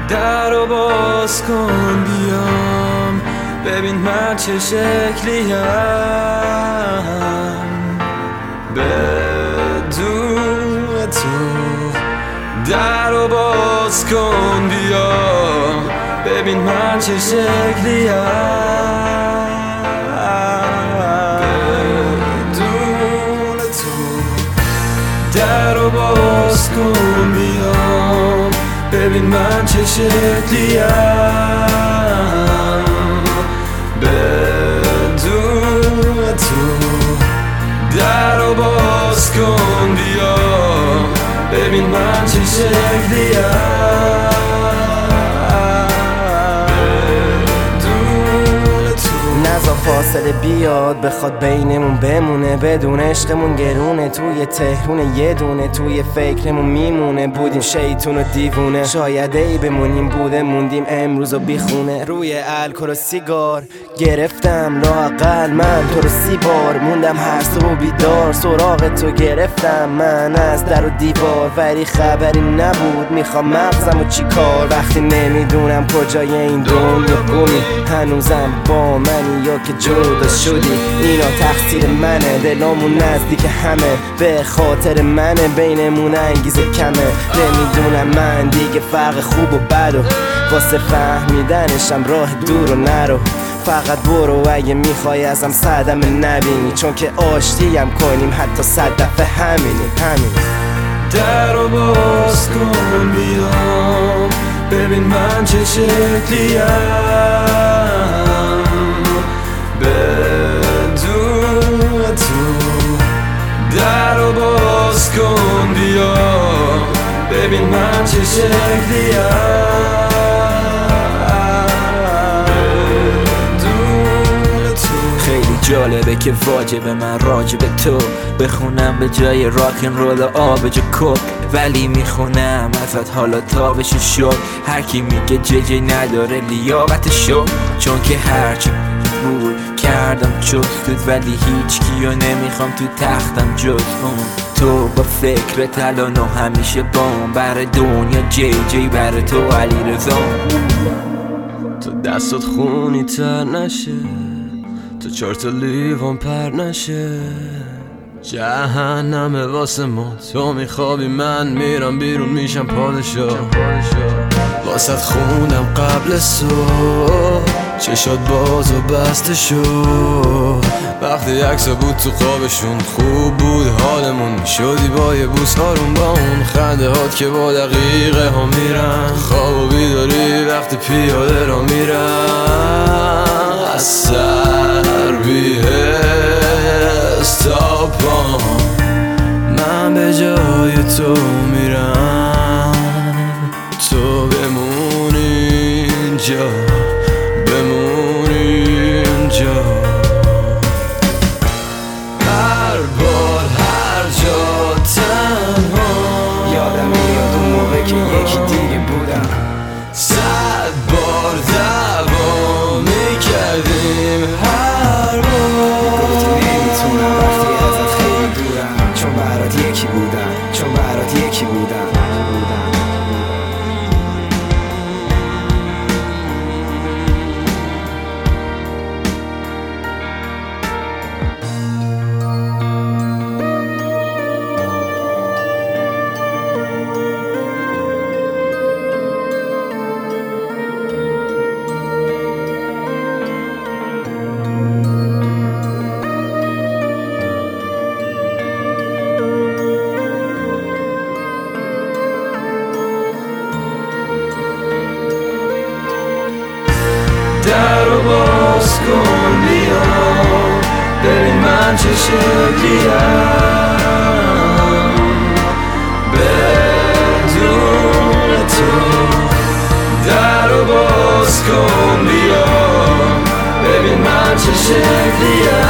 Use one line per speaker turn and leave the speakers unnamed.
در رو باز کن بیام، ببین من چه شکلیم. بدون تو در رو باز کن بیام، ببین من چه شکلیم. بدون تو در رو باز کن بیام، ببین من چه شکلیم. بدون تو در رو باز کن بیام، ببین من چه شکلیم.
نزا فاصله بیاد بخواد بینمون بمونه، بدون عشقمون گرونه، توی تهرون یه دونه، توی فکرمون میمونه. بودیم شیطون و دیوونه، شاید ای بمونیم بوده موندیم امروز و بیخونه. روی الکل و سیگار گرفتم لااقل من تو رو 30 بار، موندم هر صبح بیدار سراغ تو گرفتم من از در و دیوار، ولی خبری نبود میخوام مغزم و چی کار. وقتی نمیدونم کجای این دنیا گمی، هنوزم با منی یا که جدا شدی، اینا تقصیر منه، دلامون نزدیک همه، به خاطر منه، بینمون انگیزه کمه. نمیدونم من دیگه فرق خوب و بد و واسه فهمیدنشم راه دور و نرو. فقط برو اگه میخوای ازم صدمه نبینی، چون که آشتیم کنیم حتی 100 دفعه همینیم.
در رو باز کن بیام، ببین من چه شکلیم. بدون تو در رو باز کن بیام، ببین من چه شکلیم.
جالبه که واجبه من راجب تو بخونم به جای راکن رول آبجو کوک، ولی میخونم ازت حالا تابشو شد. هر کی میگه ججی نداره لیاقتشو، چون که هرچی بود کردم جستت، ولی هیچ کیو نمیخوام تو تختم جز اون. تو با فکرت الان و همیشه بام، برای دنیا جی برای تو علی رضا.
تو دستت خونی تر نشه، تو 4 تا لیوان پر نشه، جهنمه واسه ما. تو میخوابی من میرم بیرون میشم پادشاه. واسه خوندم قبل صبح، چشات باز و بسته شد. وقتی عکسا بود تو خوابشون خوب بود حالمون، شدی با یه بوس آروم با اون خنده هات که با دقیقه ها میرن. خواب و بیداری وقتی پیاده را میرن، از سر بیهست تا پام من به جای تو میرم. تو بمونی اینجا، بمونی اینجا. هر بار هر جا تنها
یادم میاد اون موقع که یکی دیگه بودم،
100 بار دعوا میکردیم هر بار.
گفتی نمیتونم وقتی ازت خیلی دورم، چون برات یکی بودم، چون برات یکی بودم.
در رو باز کن بیام، ببین من چه شکلیم. بدون تو در رو باز کن بیام، ببین من چه شکلیم.